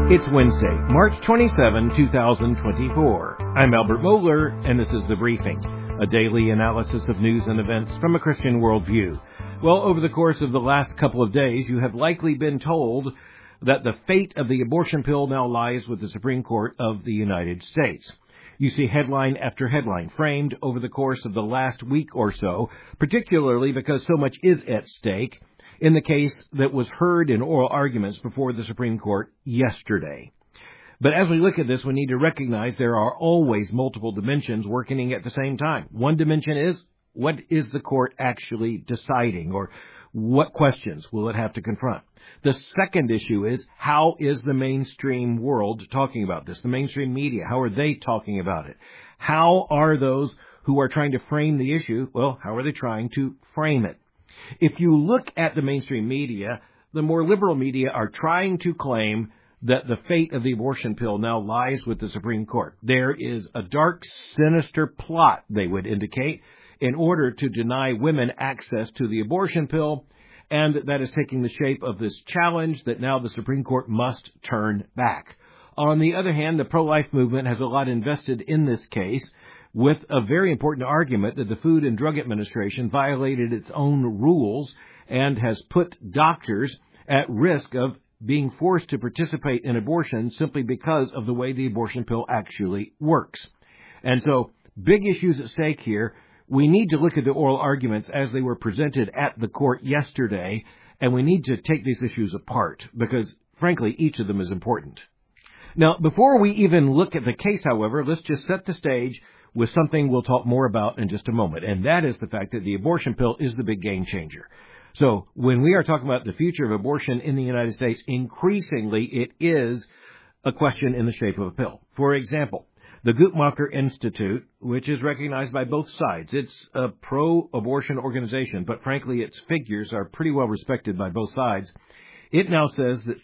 It's Wednesday, March 27, 2024. I'm Albert Mohler, and this is The Briefing, a daily analysis of news and events from a Christian worldview. Well, over the course of the last couple of days, you have likely been told that the fate of the abortion pill now lies with the Supreme Court of the United States. You see headline after headline framed over the course of the last week or so, particularly because so much is at stake in the case that was heard in oral arguments before the Supreme Court yesterday. But as we look at this, we need to recognize there are always multiple dimensions working at the same time. One dimension is, what is the court actually deciding, or what questions will it have to confront? The second issue is, how is the mainstream world talking about this? The mainstream media, how are they talking about it? How are those who are trying to frame the issue, well, how are they trying to frame it? If you look at the mainstream media, the more liberal media are trying to claim that the fate of the abortion pill now lies with the Supreme Court. There is a dark, sinister plot, they would indicate, in order to deny women access to the abortion pill, and that is taking the shape of this challenge that now the Supreme Court must turn back. On the other hand, the pro-life movement has a lot invested in this case, with a very important argument that the Food and Drug Administration violated its own rules and has put doctors at risk of being forced to participate in abortion simply because of the way the abortion pill actually works. And so, big issues at stake here. We need to look at the oral arguments as they were presented at the court yesterday, and we need to take these issues apart because, frankly, each of them is important. Now, before we even look at the case, however, let's just set the stage with something we'll talk more about in just a moment, and that is the fact that the abortion pill is the big game changer. So when we are talking about the future of abortion in the United States, increasingly it is a question in the shape of a pill. For example, the Guttmacher Institute, which is recognized by both sides, it's a pro-abortion organization, but frankly its figures are pretty well respected by both sides. It now says that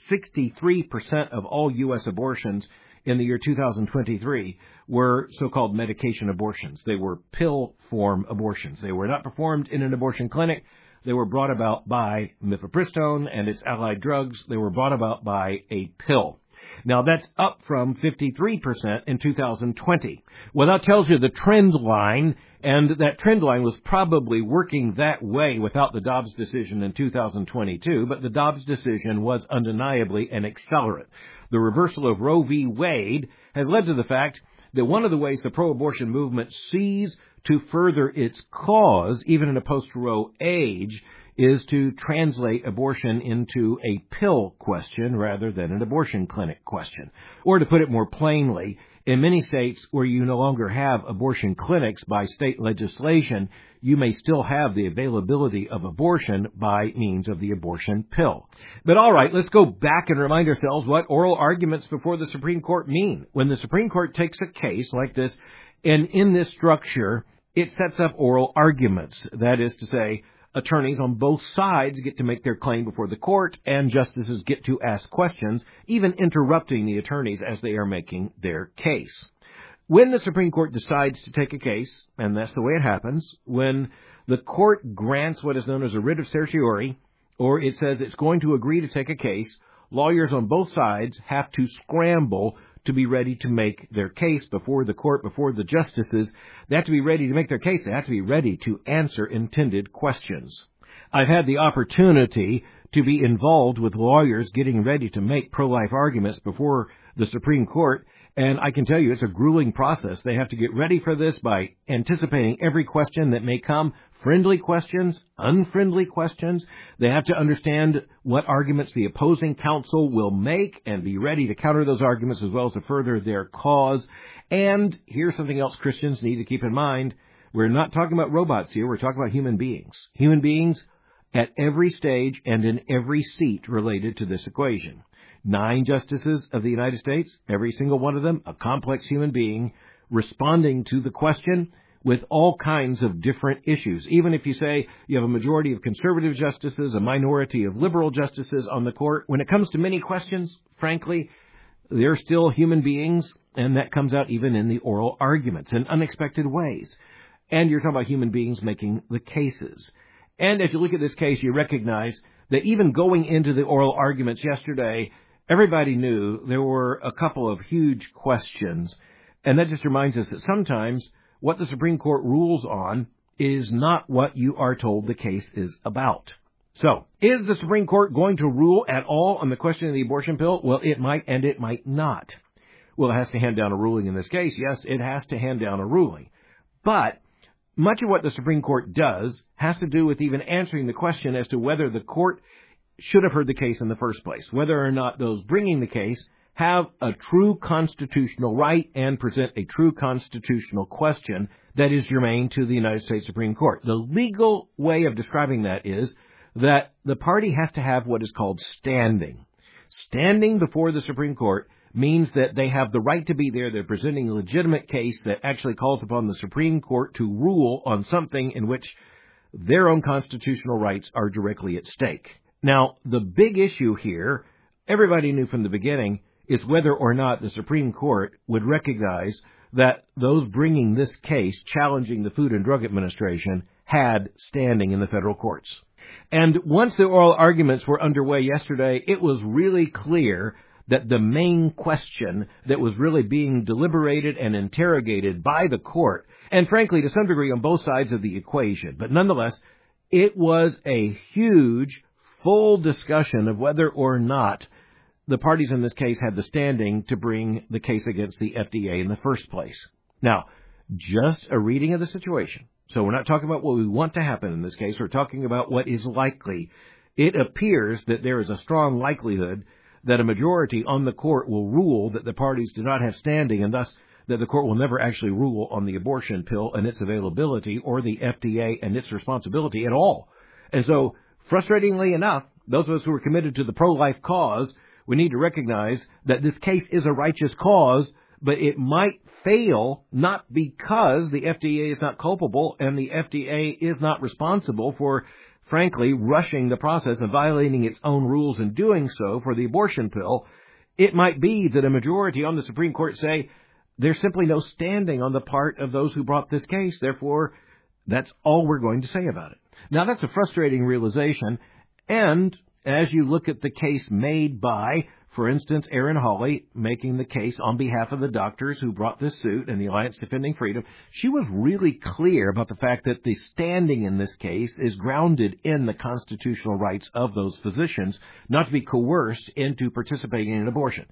63% of all U.S. abortions in the year 2023 were so-called medication abortions. They were pill form abortions. They were not performed in an abortion clinic. They were brought about by mifepristone and its allied drugs. They were brought about by a pill. Now, that's up from 53% in 2020. Well, that tells you the trend line, and that trend line was probably working that way without the Dobbs decision in 2022, but the Dobbs decision was undeniably an accelerant. The reversal of Roe v. Wade has led to the fact that one of the ways the pro-abortion movement sees to further its cause, even in a post-Roe age, is to translate abortion into a pill question rather than an abortion clinic question. Or to put it more plainly, in many states where you no longer have abortion clinics by state legislation, you may still have the availability of abortion by means of the abortion pill. But all right, let's go back and remind ourselves what oral arguments before the Supreme Court mean. When the Supreme Court takes a case like this, and in this structure, it sets up oral arguments. That is to say, attorneys on both sides get to make their claim before the court, and justices get to ask questions, even interrupting the attorneys as they are making their case. When the Supreme Court decides to take a case, and that's the way it happens, when the court grants what is known as a writ of certiorari, or it says it's going to agree to take a case, lawyers on both sides have to scramble to be ready to make their case before the court, before the justices. They have to be ready to make their case. They have to be ready to answer intended questions. I've had the opportunity to be involved with lawyers getting ready to make pro-life arguments before the Supreme Court, and I can tell you it's a grueling process. They have to get ready for this by anticipating every question that may come, friendly questions, unfriendly questions. They have to understand what arguments the opposing counsel will make and be ready to counter those arguments as well as to further their cause. And here's something else Christians need to keep in mind. We're not talking about robots here. We're talking about human beings. Human beings at every stage and in every seat related to this equation. 9 justices of the United States, every single one of them, a complex human being, responding to the question with all kinds of different issues. Even if you say you have a majority of conservative justices, a minority of liberal justices on the court, when it comes to many questions, frankly, they're still human beings, and that comes out even in the oral arguments in unexpected ways. And you're talking about human beings making the cases. And as you look at this case, you recognize that even going into the oral arguments yesterday, everybody knew there were a couple of huge questions, and that just reminds us that sometimes what the Supreme Court rules on is not what you are told the case is about. So, is the Supreme Court going to rule at all on the question of the abortion pill? Well, it might and it might not. Well, it has to hand down a ruling in this case. Yes, it has to hand down a ruling. But much of what the Supreme Court does has to do with even answering the question as to whether the court should have heard the case in the first place, whether or not those bringing the case have a true constitutional right and present a true constitutional question that is germane to the United States Supreme Court. The legal way of describing that is that the party has to have what is called standing. Standing before the Supreme Court means that they have the right to be there. They're presenting a legitimate case that actually calls upon the Supreme Court to rule on something in which their own constitutional rights are directly at stake. Now, the big issue here, everybody knew from the beginning, is whether or not the Supreme Court would recognize that those bringing this case, challenging the Food and Drug Administration, had standing in the federal courts. And once the oral arguments were underway yesterday, it was really clear that the main question that was really being deliberated and interrogated by the court, and frankly, to some degree, on both sides of the equation, but nonetheless, it was a huge, full discussion of whether or not the parties in this case had the standing to bring the case against the FDA in the first place. Now, just a reading of the situation. So we're not talking about what we want to happen in this case. We're talking about what is likely. It appears that there is a strong likelihood that a majority on the court will rule that the parties do not have standing, and thus that the court will never actually rule on the abortion pill and its availability or the FDA and its responsibility at all. And so, frustratingly enough, those of us who are committed to the pro-life cause, we need to recognize that this case is a righteous cause, but it might fail not because the FDA is not culpable and the FDA is not responsible for, frankly, rushing the process and violating its own rules in doing so for the abortion pill. It might be that a majority on the Supreme Court say there's simply no standing on the part of those who brought this case. Therefore, that's all we're going to say about it. Now, that's a frustrating realization. And as you look at the case made by, for instance, Erin Hawley, making the case on behalf of the doctors who brought this suit and the Alliance Defending Freedom, she was really clear about the fact that the standing in this case is grounded in the constitutional rights of those physicians, not to be coerced into participating in an abortion.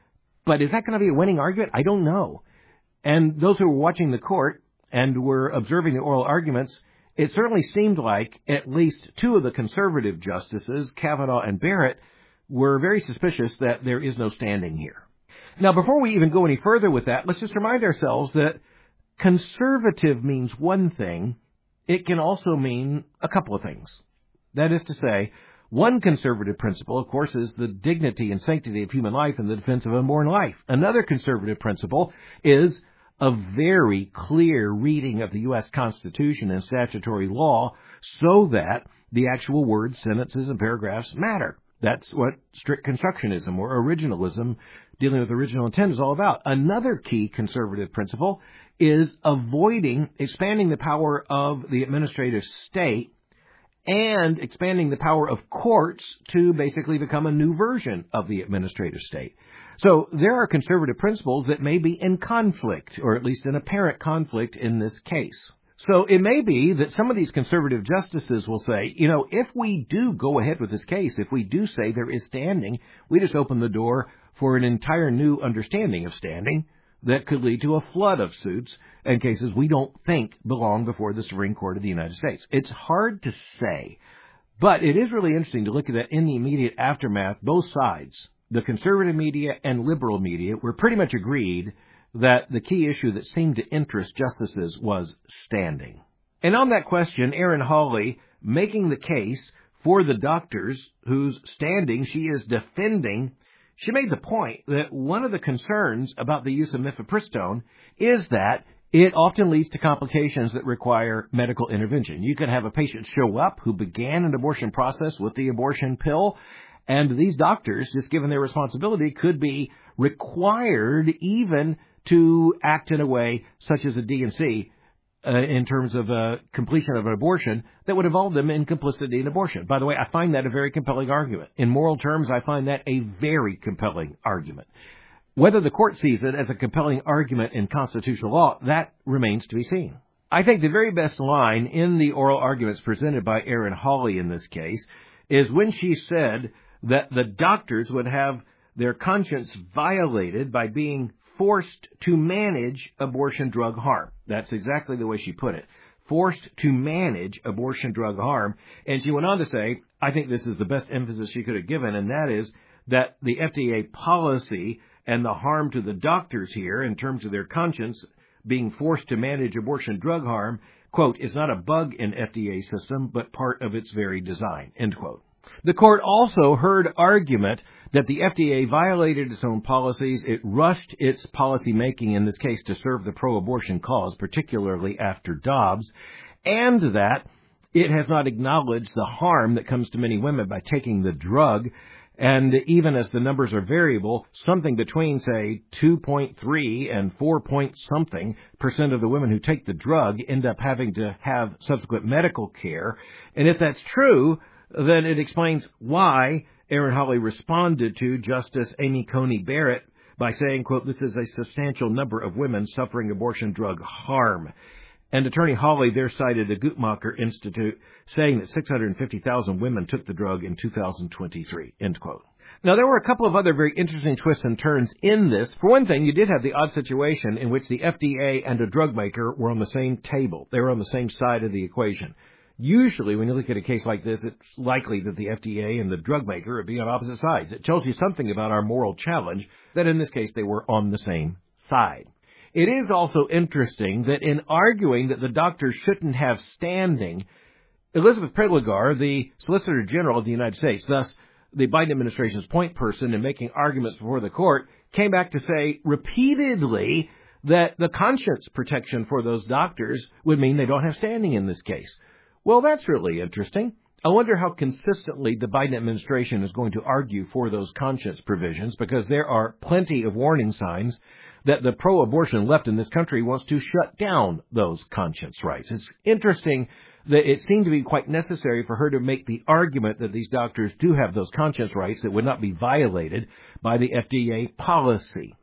But is that going to be a winning argument? I don't know. And those who were watching the court and were observing the oral arguments, it certainly seemed like at least two of the conservative justices, Kavanaugh and Barrett, were very suspicious that there is no standing here. Now, before we even go any further with that, let's just remind ourselves that conservative means one thing. It can also mean a couple of things. That is to say, one conservative principle, of course, is the dignity and sanctity of human life and the defense of unborn life. Another conservative principle is a very clear reading of the U.S. Constitution and statutory law so that the actual words, sentences, and paragraphs matter. That's what strict constructionism or originalism, dealing with original intent, is all about. Another key conservative principle is avoiding expanding the power of the administrative state and expanding the power of courts to basically become a new version of the administrative state. So there are conservative principles that may be in conflict, or at least in apparent conflict in this case. So it may be that some of these conservative justices will say, if we do go ahead with this case, if we do say there is standing, we just open the door for an entire new understanding of standing that could lead to a flood of suits and cases we don't think belong before the Supreme Court of the United States. It's hard to say, but it is really interesting to look at that in the immediate aftermath. Both sides, the conservative media and liberal media, were pretty much agreed that the key issue that seemed to interest justices was standing. And on that question, Erin Hawley, making the case for the doctors whose standing she is defending, she made the point that one of the concerns about the use of mifepristone is that it often leads to complications that require medical intervention. You could have a patient show up who began an abortion process with the abortion pill, and these doctors, just given their responsibility, could be required even to act in a way such as a D&C in terms of completion of an abortion that would involve them in complicity in abortion. By the way, I find that a very compelling argument. In moral terms, I find that a very compelling argument. Whether the court sees it as a compelling argument in constitutional law, that remains to be seen. I think the very best line in the oral arguments presented by Erin Hawley in this case is when she said that the doctors would have their conscience violated by being forced to manage abortion drug harm. That's exactly the way she put it. Forced to manage abortion drug harm. And she went on to say, I think this is the best emphasis she could have given, and that is that the FDA policy and the harm to the doctors here in terms of their conscience being forced to manage abortion drug harm, quote, is not a bug in FDA system, but part of its very design, end quote. The court also heard argument that the FDA violated its own policies. It rushed its policy making in this case to serve the pro-abortion cause, particularly after Dobbs, and that it has not acknowledged the harm that comes to many women by taking the drug. And even as the numbers are variable, something between, say, 2.3 and 4-point-something% of the women who take the drug end up having to have subsequent medical care. And if that's true, then it explains why Erin Hawley responded to Justice Amy Coney Barrett by saying, quote, this is a substantial number of women suffering abortion drug harm. And Attorney Hawley there cited the Guttmacher Institute saying that 650,000 women took the drug in 2023, end quote. Now, there were a couple of other very interesting twists and turns in this. For one thing, you did have the odd situation in which the FDA and a drug maker were on the same table. They were on the same side of the equation. Usually, when you look at a case like this, it's likely that the FDA and the drug maker would be on opposite sides. It tells you something about our moral challenge that in this case they were on the same side. It is also interesting that in arguing that the doctors shouldn't have standing, Elizabeth Prelogar, the Solicitor General of the United States, thus the Biden administration's point person in making arguments before the court, came back to say repeatedly that the conscience protection for those doctors would mean they don't have standing in this case. Well, that's really interesting. I wonder how consistently the Biden administration is going to argue for those conscience provisions, because there are plenty of warning signs that the pro-abortion left in this country wants to shut down those conscience rights. It's interesting that it seemed to be quite necessary for her to make the argument that these doctors do have those conscience rights that would not be violated by the FDA policy.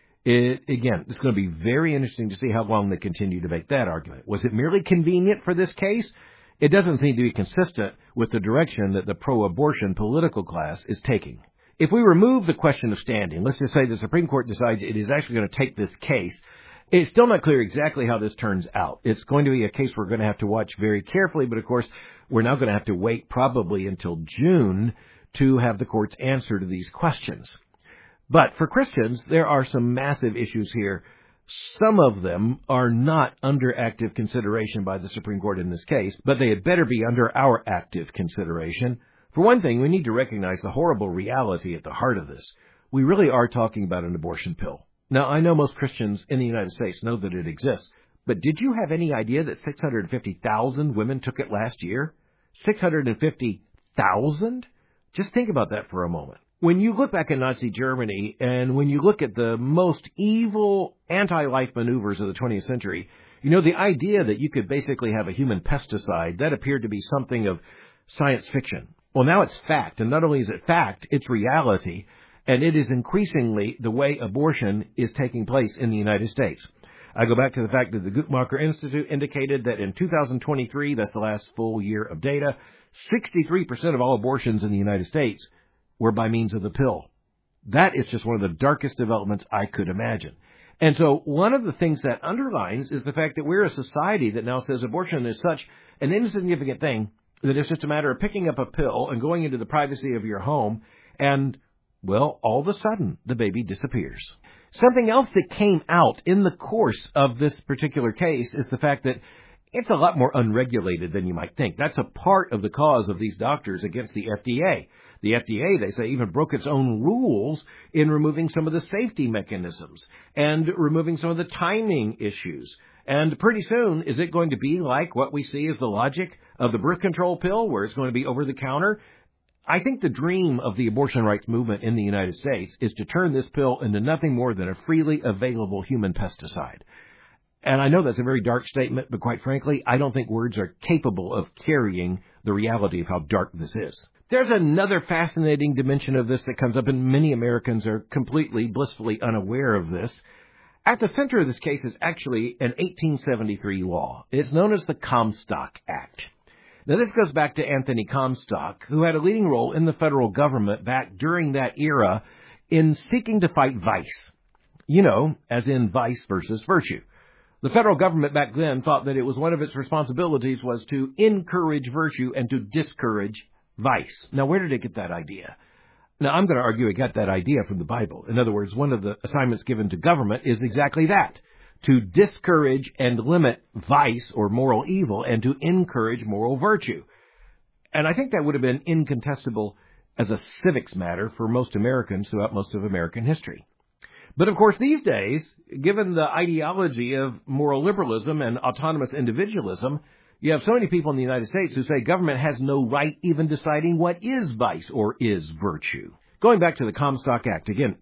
Again, it's going to be very interesting to see how long they continue to make that argument. Was it merely convenient for this case? It doesn't seem to be consistent with the direction that the pro-abortion political class is taking. If we remove the question of standing, let's just say the Supreme Court decides it is actually going to take this case, it's still not clear exactly how this turns out. It's going to be a case we're going to have to watch very carefully, but of course, we're now going to have to wait probably until June to have the court's answer to these questions. But for Christians, there are some massive issues here. Some of them are not under active consideration by the Supreme Court in this case, but they had better be under our active consideration. For one thing, we need to recognize the horrible reality at the heart of this. We really are talking about an abortion pill. Now, I know most Christians in the United States know that it exists, but did you have any idea that 650,000 women took it last year? 650,000? Just think about that for a moment. When you look back at Nazi Germany, and when you look at the most evil anti-life maneuvers of the 20th century, you know, the idea that you could basically have a human pesticide, that appeared to be something of science fiction. Well, now it's fact, and not only is it fact, it's reality, and it is increasingly the way abortion is taking place in the United States. I go back to the fact that the Guttmacher Institute indicated that in 2023, that's the last full year of data, 63% of all abortions in the United States were by means of the pill. That is just one of the darkest developments I could imagine. And so one of the things that underlines is the fact that we're a society that now says abortion is such an insignificant thing that it's just a matter of picking up a pill and going into the privacy of your home, and, well, all of a sudden, the baby disappears. Something else that came out in the course of this particular case is the fact that it's a lot more unregulated than you might think. That's a part of the cause of these doctors against the FDA. The FDA, they say, even broke its own rules in removing some of the safety mechanisms and removing some of the timing issues. And pretty soon, is it going to be like what we see as the logic of the birth control pill, where it's going to be over the counter? I think the dream of the abortion rights movement in the United States is to turn this pill into nothing more than a freely available human pesticide. And I know that's a very dark statement, but quite frankly, I don't think words are capable of carrying the reality of how dark this is. There's another fascinating dimension of this that comes up, and many Americans are completely, blissfully unaware of this. At the center of this case is actually an 1873 law. It's known as the Comstock Act. Now, this goes back to Anthony Comstock, who had a leading role in the federal government back during that era in seeking to fight vice. You know, as in vice versus virtue. The federal government back then thought that it was one of its responsibilities was to encourage virtue and to discourage vice. Now, where did it get that idea? Now, I'm going to argue it got that idea from the Bible. In other words, one of the assignments given to government is exactly that, to discourage and limit vice or moral evil and to encourage moral virtue. And I think that would have been incontestable as a civics matter for most Americans throughout most of American history. But of course, these days, given the ideology of moral liberalism and autonomous individualism, you have so many people in the United States who say government has no right even deciding what is vice or is virtue. Going back to the Comstock Act, again,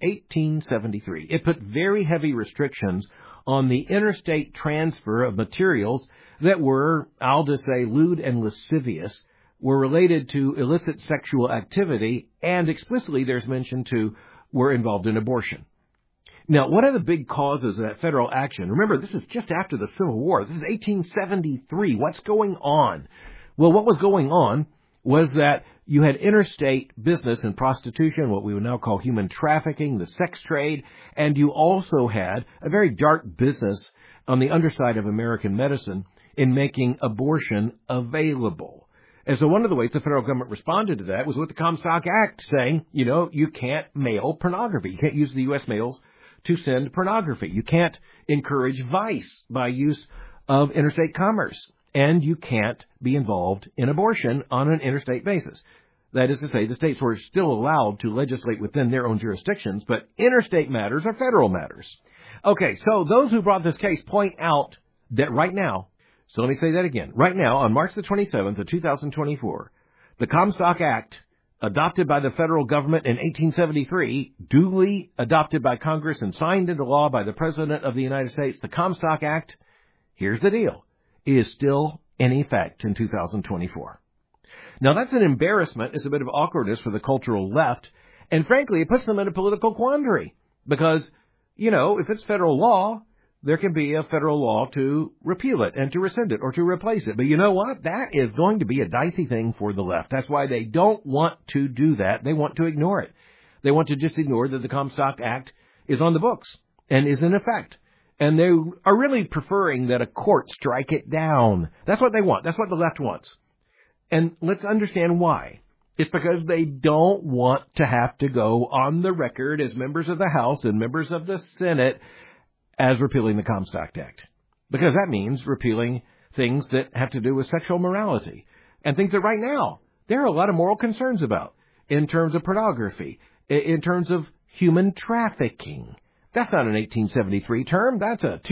1873, it put very heavy restrictions on the interstate transfer of materials that were, I'll just say, lewd and lascivious, were related to illicit sexual activity, and explicitly there's mention to were involved in abortion. Now, one of the big causes of that federal action, remember, this is just after the Civil War. This is 1873. What's going on? Well, what was going on was that you had interstate business and prostitution, what we would now call human trafficking, the sex trade, and you also had a very dark business on the underside of American medicine in making abortion available. And so one of the ways the federal government responded to that was with the Comstock Act saying, you know, you can't mail pornography. You can't use the U.S. mails to send pornography. You can't encourage vice by use of interstate commerce. And you can't be involved in abortion on an interstate basis. That is to say, the states were still allowed to legislate within their own jurisdictions, but interstate matters are federal matters. Okay, so those who brought this case point out that right now, so let me say that again, right now, on March the 27th of 2024, the Comstock Act, adopted by the federal government in 1873, duly adopted by Congress and signed into law by the President of the United States, the Comstock Act, here's the deal, is still in effect in 2024. Now, that's an embarrassment. It's a bit of awkwardness for the cultural left, and frankly, it puts them in a political quandary because, you know, if it's federal law, there can be a federal law to repeal it and to rescind it or to replace it. But you know what? That is going to be a dicey thing for the left. That's why they don't want to do that. They want to ignore it. They want to just ignore that the Comstock Act is on the books and is in effect. And they are really preferring that a court strike it down. That's what they want. That's what the left wants. And let's understand why. It's because they don't want to have to go on the record as members of the House and members of the Senate as repealing the Comstock Act. Because that means repealing things that have to do with sexual morality and things that right now there are a lot of moral concerns about in terms of pornography, in terms of human trafficking. That's not an 1873 term. That's a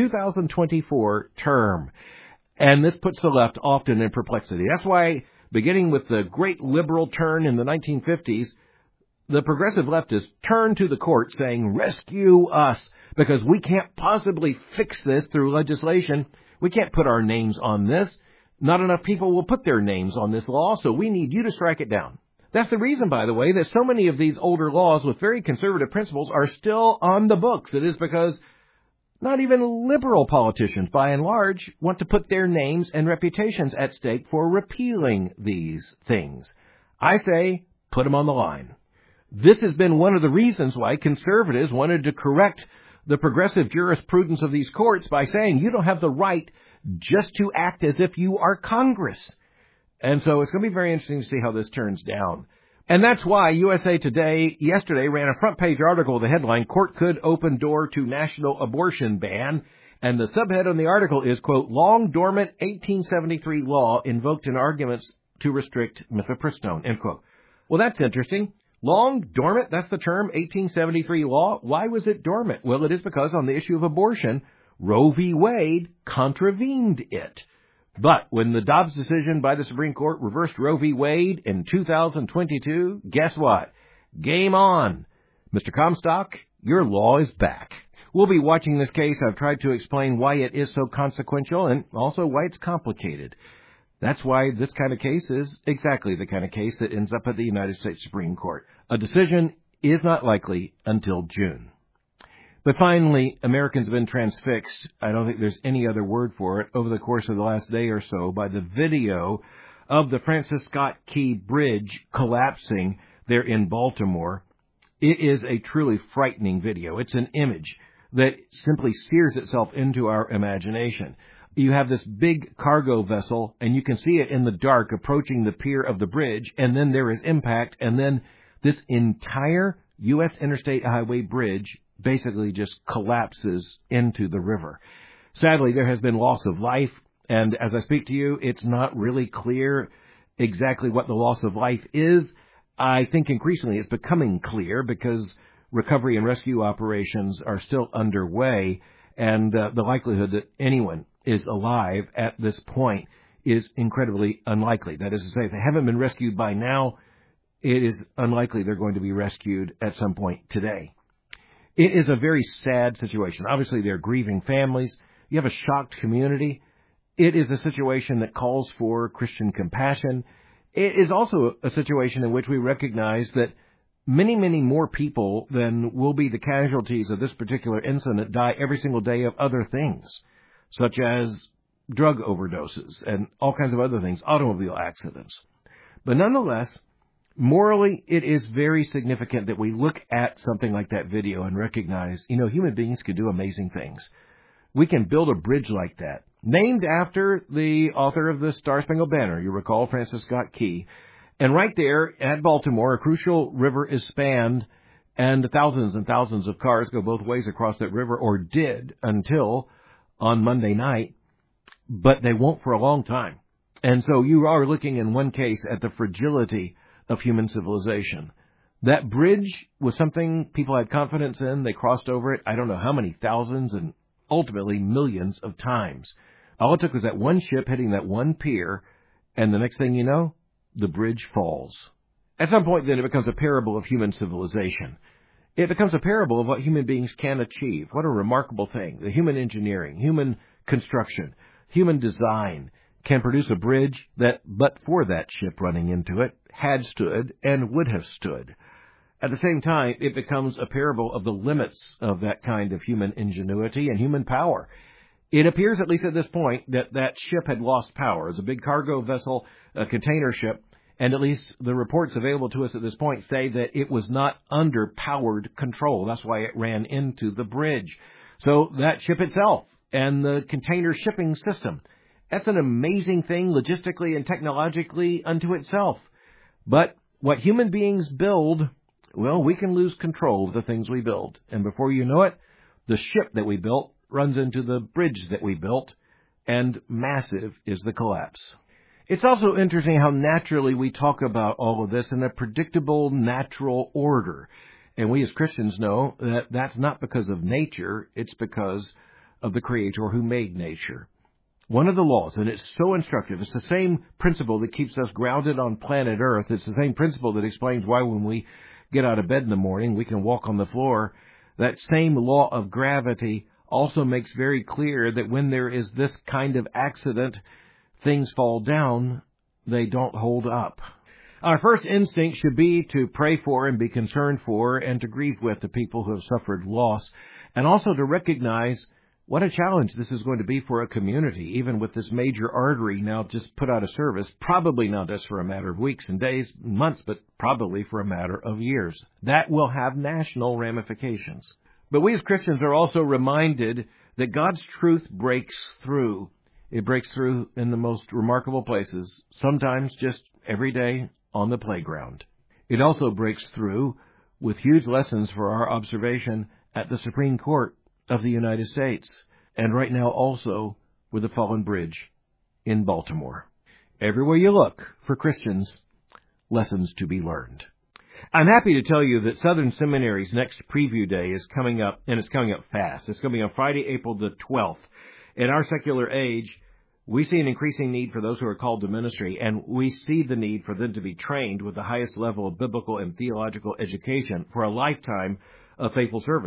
2024 term. And this puts the left often in perplexity. That's why, beginning with the great liberal turn in the 1950s, the progressive leftists turned to the court saying, rescue us, because we can't possibly fix this through legislation. We can't put our names on this. Not enough people will put their names on this law, so we need you to strike it down. That's the reason, by the way, that so many of these older laws with very conservative principles are still on the books. It is because not even liberal politicians, by and large, want to put their names and reputations at stake for repealing these things. I say, put them on the line. This has been one of the reasons why conservatives wanted to correct the progressive jurisprudence of these courts by saying you don't have the right just to act as if you are Congress. And so it's going to be very interesting to see how this turns down. And that's why USA Today yesterday ran a front page article with the headline, Court Could Open Door to National Abortion Ban. And the subhead on the article is, quote, Long Dormant 1873 Law Invoked in Arguments to Restrict Mifepristone, end quote. Well, that's interesting. Long dormant, that's the term, 1873 law. Why was it dormant? Well, it is because on the issue of abortion, Roe v. Wade contravened it. But when the Dobbs decision by the Supreme Court reversed Roe v. Wade in 2022, guess what? Game on. Mr. Comstock, your law is back. We'll be watching this case. I've tried to explain why it is so consequential and also why it's complicated. That's why this kind of case is exactly the kind of case that ends up at the United States Supreme Court. A decision is not likely until June. But finally, Americans have been transfixed, I don't think there's any other word for it, over the course of the last day or so by the video of the Francis Scott Key Bridge collapsing there in Baltimore. It is a truly frightening video. It's an image that simply sears itself into our imagination. You have this big cargo vessel, and you can see it in the dark approaching the pier of the bridge, and then there is impact, and then this entire U.S. Interstate Highway bridge basically just collapses into the river. Sadly, there has been loss of life, and as I speak to you, it's not really clear exactly what the loss of life is. I think increasingly it's becoming clear because recovery and rescue operations are still underway, and the likelihood that anyone is alive at this point is incredibly unlikely. That is to say, if they haven't been rescued by now, it is unlikely they're going to be rescued at some point today. It is a very sad situation. Obviously, they're grieving families. You have a shocked community. It is a situation that calls for Christian compassion. It is also a situation in which we recognize that many, many more people than will be the casualties of this particular incident die every single day of other things, such as drug overdoses and all kinds of other things, automobile accidents. But nonetheless, morally, it is very significant that we look at something like that video and recognize, human beings can do amazing things. We can build a bridge like that, named after the author of the Star-Spangled Banner, you recall, Francis Scott Key. And right there at Baltimore, a crucial river is spanned, and thousands and thousands of cars go both ways across that river, or did until on Monday night, but they won't for a long time. And so you are looking in one case at the fragility of human civilization. That bridge was something people had confidence in. They crossed over it, I don't know how many thousands and ultimately millions of times. All it took was that one ship hitting that one pier, and the next thing you know, the bridge falls. At some point, then, it becomes a parable of human civilization. It becomes a parable of what human beings can achieve. What a remarkable thing. The human engineering, human construction, human design can produce a bridge that, but for that ship running into it, had stood and would have stood. At the same time, it becomes a parable of the limits of that kind of human ingenuity and human power. It appears, at least at this point, that that ship had lost power. It's a big cargo vessel, a container ship, and at least the reports available to us at this point say that it was not under powered control. That's why it ran into the bridge. So that ship itself and the container shipping system, that's an amazing thing logistically and technologically unto itself. But what human beings build, well, we can lose control of the things we build. And before you know it, the ship that we built runs into the bridge that we built, and massive is the collapse. It's also interesting how naturally we talk about all of this in a predictable, natural order. And we as Christians know that that's not because of nature, it's because of the Creator who made nature. One of the laws, and it's so instructive, it's the same principle that keeps us grounded on planet Earth. It's the same principle that explains why when we get out of bed in the morning, we can walk on the floor. That same law of gravity also makes very clear that when there is this kind of accident, things fall down, they don't hold up. Our first instinct should be to pray for and be concerned for and to grieve with the people who have suffered loss, and also to recognize what a challenge this is going to be for a community, even with this major artery now just put out of service, probably not just for a matter of weeks and days, months, but probably for a matter of years. That will have national ramifications. But we as Christians are also reminded that God's truth breaks through. It breaks through in the most remarkable places, sometimes just every day on the playground. It also breaks through with huge lessons for our observation at the Supreme Court of the United States, and right now also with the fallen bridge in Baltimore. Everywhere you look for Christians, lessons to be learned. I'm happy to tell you that Southern Seminary's next preview day is coming up, and it's coming up fast. It's going to be on Friday, April the 12th. In our secular age, we see an increasing need for those who are called to ministry, and we see the need for them to be trained with the highest level of biblical and theological education for a lifetime of faithful service.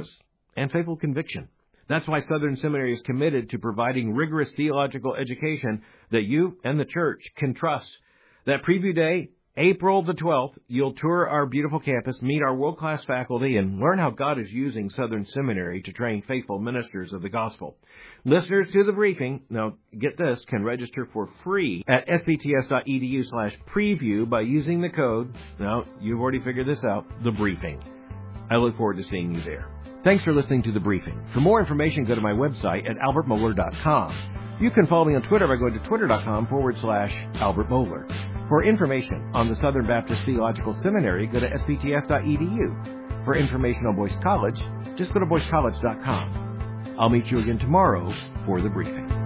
and faithful conviction. That's why Southern Seminary is committed to providing rigorous theological education that you and the church can trust. That preview day, April the 12th, you'll tour our beautiful campus, meet our world-class faculty, and learn how God is using Southern Seminary to train faithful ministers of the gospel. Listeners to the briefing, now get this, can register for free at sbts.edu/preview by using the code, now you've already figured this out, the briefing. I look forward to seeing you there. Thanks for listening to The Briefing. For more information, go to my website at albertmohler.com. You can follow me on Twitter by going to twitter.com/Albert Mohler. For information on the Southern Baptist Theological Seminary, go to sbts.edu. For information on Boyce College, just go to boycecollege.com. I'll meet you again tomorrow for The Briefing.